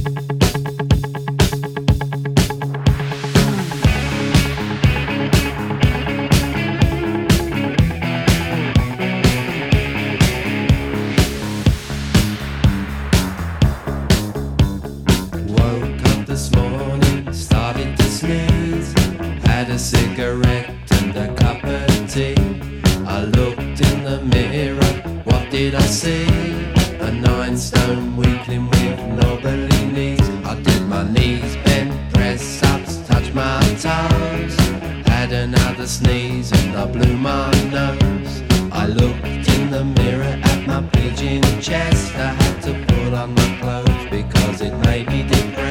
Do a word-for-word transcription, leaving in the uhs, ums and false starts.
Cigarette and a cup of tea. I looked in the mirror, what did I see? A nine stone weakling with knobbly knees. I did my knees bend, press ups, touch my toes. Had another sneeze and I blew my nose. I looked in the mirror at my pigeon chest. I had to put on my clothes because it made me depressed.